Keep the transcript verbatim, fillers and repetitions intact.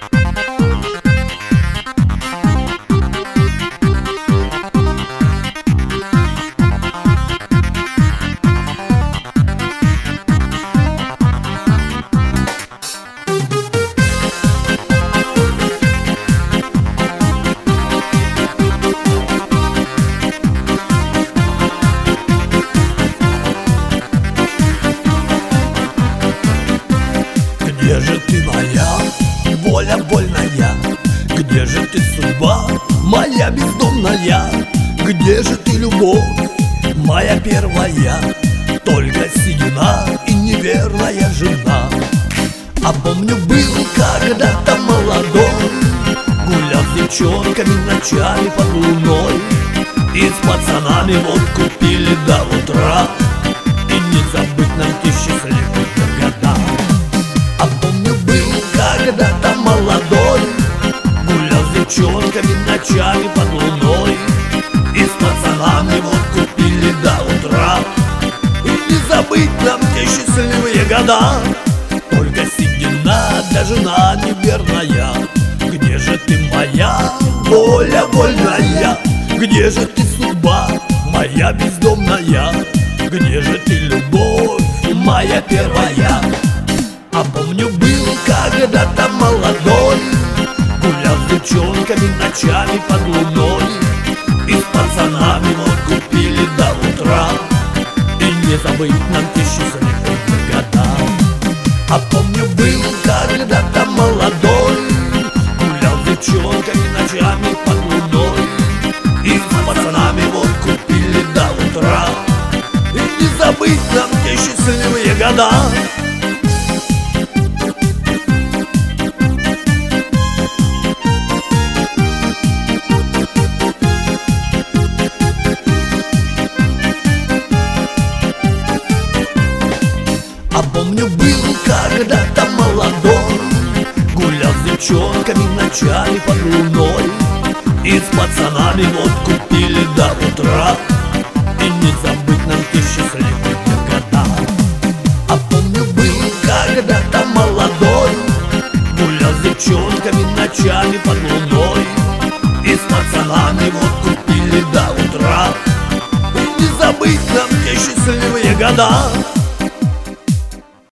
Где же ты, моя воля вольная? Где же ты, судьба моя бездомная? Где же ты, любовь моя первая? Только седина и неверная жена. А помню, был когда-то молодой, гулял с девчонками ночами под луной, и с пацанами водку пили до утра, и не забыть нам те счастливые года. А помню, был когда-то молодой, гулял с девчонками ночами под луной, и с пацанами водку пили до утра, и не забыть нам те счастливые года. Только седина да жена неверная. Где же ты, моя воля вольная? Где же ты, судьба моя бездомная? Где же ты, любовь моя первая? А помню, был когда-то молодой, гулял с девчонками ночами под луной, и с пацанами водку пили до утра, и не забыть нам те счастливые года. А помню, был когда-то молодой, гулял с девчонками ночами под луной, и с пацанами водку пили до утра, и не забыть нам те счастливые года. А помню, был когда-то молодой, гулял с девчонками ночами под луной, и с пацанами водку пили до утра, и не забыть нам те счастливые года. А помню, был когда-то молодой, гулял с девчонками ночами под луной, и с пацанами водку пили до утра, и не забыть нам те счастливые года.